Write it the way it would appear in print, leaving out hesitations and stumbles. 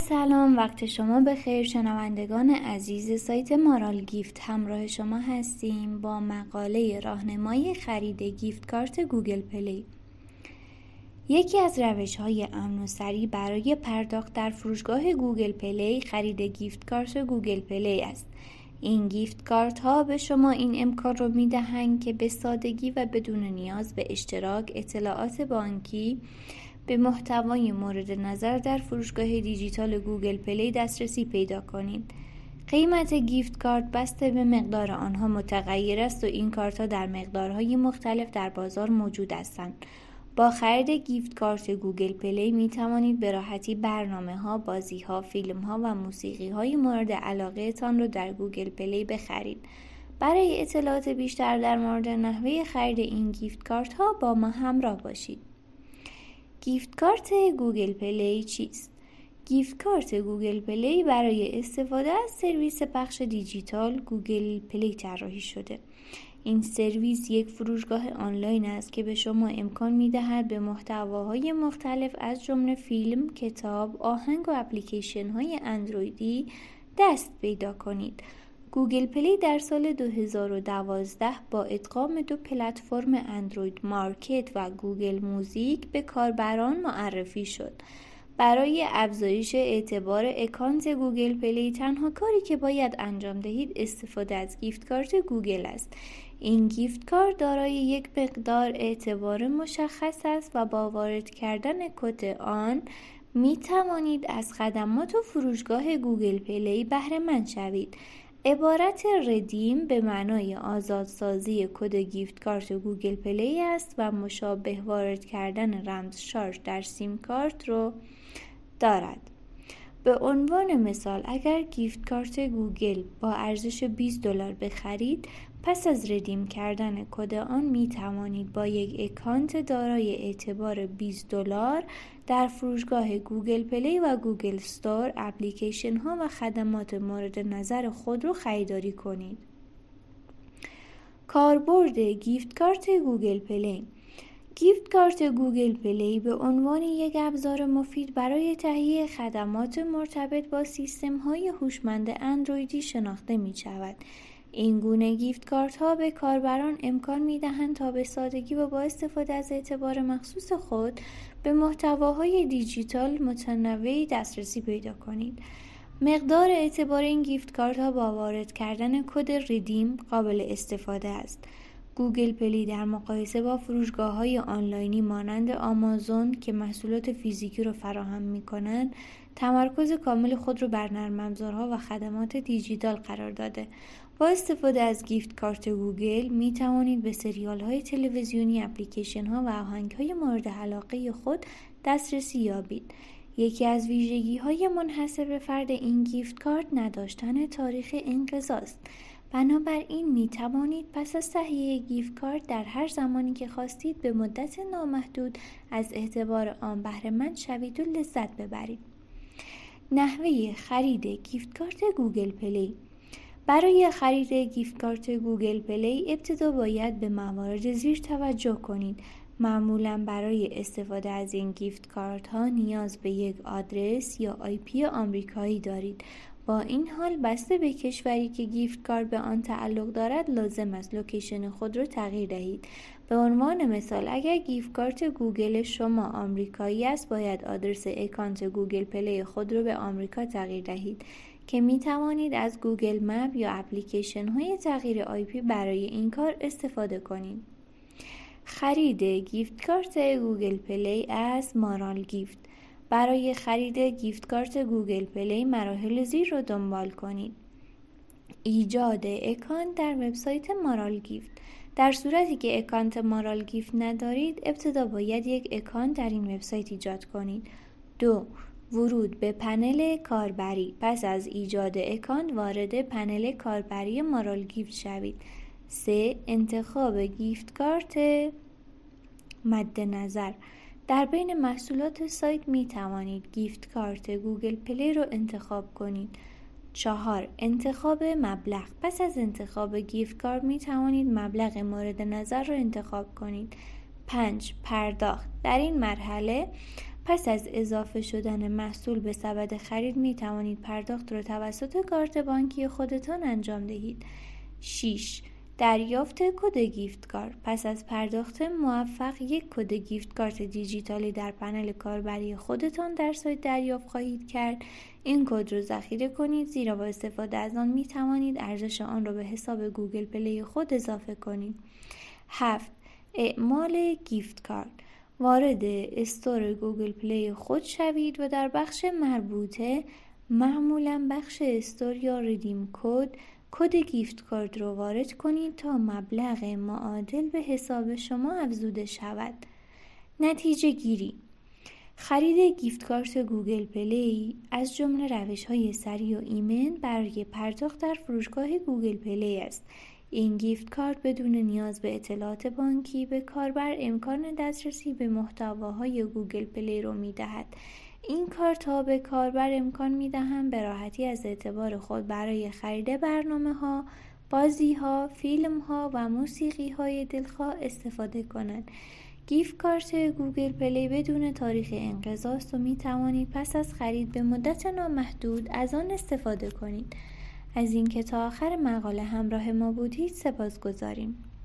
سلام، وقت شما بخیر شنوندگان عزیز سایت مارال گیفت. همراه شما هستیم با مقاله راهنمای خرید گیفت کارت گوگل پلی. یکی از روش‌های امن و سریع برای پرداخت در فروشگاه گوگل پلی خرید گیفت کارت گوگل پلی است. این گیفت کارت ها به شما این امکان رو میدهند که به سادگی و بدون نیاز به اشتراک اطلاعات بانکی به محتوای مورد نظر در فروشگاه دیجیتال گوگل پلی دسترسی پیدا کنید. قیمت گیفت کارت بسته به مقدار آنها متغیر است و این کارت ها در مقدارهای مختلف در بازار موجود هستند. با خرید گیفت کارت گوگل پلی می توانید به راحتی برنامه ها، بازی ها، فیلم ها و موسیقی های مورد علاقه تان را در گوگل پلی بخرید. برای اطلاعات بیشتر در مورد نحوه خرید این گیفت کارت ها با ما همراه باشید. گیفت کارت گوگل پلی چیست؟ گیفت کارت گوگل پلی برای استفاده از سرویس پخش دیجیتال گوگل پلی طراحی شده. این سرویس یک فروشگاه آنلاین است که به شما امکان می‌دهد به محتواهای مختلف از جمله فیلم، کتاب، آهنگ و اپلیکیشن‌های اندرویدی دست پیدا کنید. گوگل پلی در سال 2012 با ادغام 2 پلتفرم اندروید مارکت و گوگل موزیک به کاربران معرفی شد. برای افزایش اعتبار اکانت گوگل پلی تنها کاری که باید انجام دهید استفاده از گیفت کارت گوگل است. این گیفت کارت دارای یک مقدار اعتبار مشخص است و با وارد کردن کد آن می توانید از خدمات و فروشگاه گوگل پلی بهره مند شوید. عبارت ردیم به معنای آزادسازی کد گیفت کارت گوگل پلی است و مشابه وارد کردن رمز شارژ در سیم کارت رو دارد. به عنوان مثال اگر گیفت کارت گوگل با ارزش $20 بخرید، پس از ردیم کردن کد آن می توانید با یک اکانت دارای اعتبار $20 در فروشگاه گوگل پلی و گوگل استور اپلیکیشن ها و خدمات مورد نظر خود را خریداری کنید. کاربرد گیفت کارت گوگل پلی. گیفت کارت گوگل پلی به عنوان یک ابزار مفید برای تهیه خدمات مرتبط با سیستم های هوشمند اندرویدی شناخته می شود. این گونه گیفت کارت ها به کاربران امکان می دهند تا به سادگی و با استفاده از اعتبار مخصوص خود به محتواهای دیجیتال متنوعی دسترسی پیدا کنید. مقدار اعتبار این گیفت کارت ها با وارد کردن کد ردیم قابل استفاده است. گوگل پلی در مقایسه با فروشگاه‌های آنلاینی مانند آمازون که محصولات فیزیکی را فراهم می‌کنند، تمرکز کامل خود را بر نرم افزارها و خدمات دیجیتال قرار داده. با استفاده از گیفت کارت گوگل می توانید به سریال‌های تلویزیونی، اپلیکیشن‌ها و آهنگ‌های مورد علاقه خود دسترسی یابید. یکی از ویژگی‌های منحصر به فرد این گیفت کارت نداشتن تاریخ انقضا است. بنابراین می توانید پس از تهیه گیفت کارت در هر زمانی که خواستید به مدت نامحدود از اعتبار آن بهره مند شوید و لذت ببرید. نحوه خرید گیفت کارت گوگل پلی. برای خرید گیفت کارت گوگل پلی ابتدا باید به موارد زیر توجه کنید. معمولاً برای استفاده از این گیفت کارت ها نیاز به یک آدرس یا IP آمریکایی دارید. با این حال بسته به کشوری که گیفت کارت به آن تعلق دارد لازم است لوکیشن خود را تغییر دهید. به عنوان مثال اگر گیفت کارت گوگل شما آمریکایی است باید آدرس اکانت گوگل پلی خود را به آمریکا تغییر دهید که می توانید از گوگل مپ یا اپلیکیشن های تغییر IP برای این کار استفاده کنید. خرید گیفت کارت گوگل پلی از مارال گیفت. برای خرید گیفت کارت گوگل پلی مراحل زیر را دنبال کنید. ایجاد اکانت در وبسایت مارال گیفت. در صورتی که اکانت مارال گیفت ندارید ابتدا باید یک اکانت در این وبسایت ایجاد کنید. 2. ورود به پنل کاربری. پس از ایجاد اکانت وارد پنل کاربری مارال گیفت شوید. 3. انتخاب گیفت کارت مد نظر. در بین محصولات سایت می توانید گیفت کارت گوگل پلی رو انتخاب کنید. 4. انتخاب مبلغ. پس از انتخاب گیفت کارت می توانید مبلغ مورد نظر رو انتخاب کنید. 5. پرداخت. در این مرحله پس از اضافه شدن محصول به سبد خرید می توانید پرداخت را توسط کارت بانکی خودتان انجام دهید. 6. دریافت کد گیفت کارت. پس از پرداخت موفق یک کد گیفت کارت دیجیتالی در پنل کاربری خودتان در سایت دریافت خواهید کرد. این کد را ذخیره کنید، زیرا با استفاده از آن می توانید ارزش آن را به حساب گوگل پلی خود اضافه کنید. 7. اعمال گیفت کارت. وارد استور گوگل پلی خود شوید و در بخش مربوطه، معمولاً بخش استور یا ریدیم کد گیفت کارت رو وارد کنید تا مبلغ معادل به حساب شما افزوده شود. نتیجه گیری: خرید گیفت کارت گوگل پلی از جمله روش‌های سریع و ایمن برای پرداخت در فروشگاه گوگل پلی است. این گیفت کارت بدون نیاز به اطلاعات بانکی به کاربر امکان دسترسی به محتواهای گوگل پلی رو می‌دهد. این کارت‌ها به کاربر امکان می‌دهند به راحتی از اعتبار خود برای خرید برنامه‌ها، بازی‌ها، فیلم‌ها و موسیقی‌های دلخواه استفاده کنند. گیفت کارت گوگل پلی بدون تاریخ انقضا است و می‌توانید پس از خرید به مدت نامحدود از آن استفاده کنید. از اینکه تا آخر مقاله همراه ما بودید سپاسگزاریم.